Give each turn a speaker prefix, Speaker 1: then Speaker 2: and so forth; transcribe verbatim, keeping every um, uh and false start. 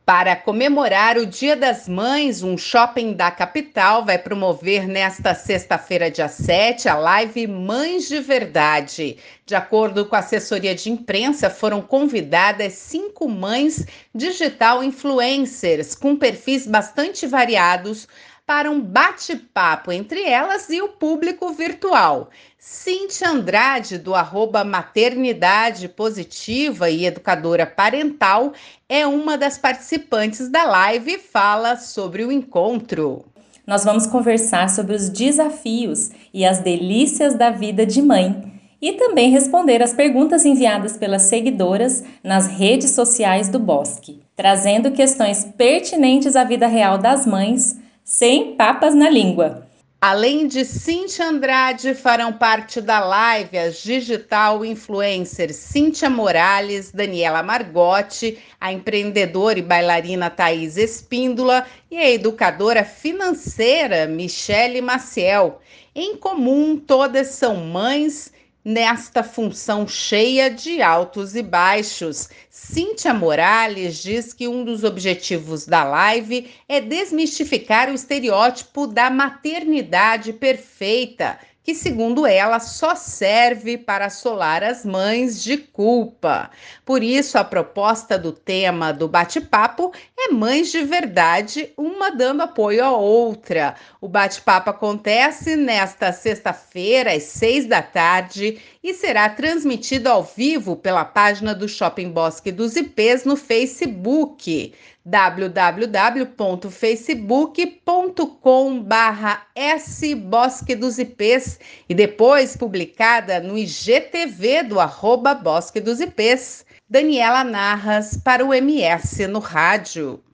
Speaker 1: Para comemorar o Dia das Mães, um shopping da capital vai promover nesta sexta-feira, dia sete, a live Mães de Verdade. De acordo com a assessoria de imprensa, foram convidadas cinco mães digital influencers com perfis bastante variados para um bate-papo entre elas e o público virtual. Cíntia Andrade, do arroba Maternidade Positiva e educadora parental, é uma das participantes da live e fala sobre o encontro.
Speaker 2: Nós vamos conversar sobre os desafios e as delícias da vida de mãe e também responder as perguntas enviadas pelas seguidoras nas redes sociais do Bosque, trazendo questões pertinentes à vida real das mães, sem papas na língua.
Speaker 1: Além de Cíntia Andrade, farão parte da live as digital influencers Cíntia Morales, Daniela Margotti, a empreendedora e bailarina Thaís Espíndola e a educadora financeira Michele Maciel. Em comum, todas são mães nesta função cheia de altos e baixos. Cíntia Morales diz que um dos objetivos da live é desmistificar o estereótipo da maternidade perfeita, que, segundo ela, só serve para assolar as mães de culpa. Por isso, a proposta do tema do bate-papo é Mães de Verdade, uma dando apoio à outra. O bate-papo acontece nesta sexta-feira, às seis da tarde, e será transmitido ao vivo pela página do Shopping Bosque dos Ipês no Facebook, w w w ponto facebook ponto com barra s Bosque dos Ipês, e depois publicada no I G T V do arroba Bosque dos Ipês. Daniela Narras para o M S no Rádio.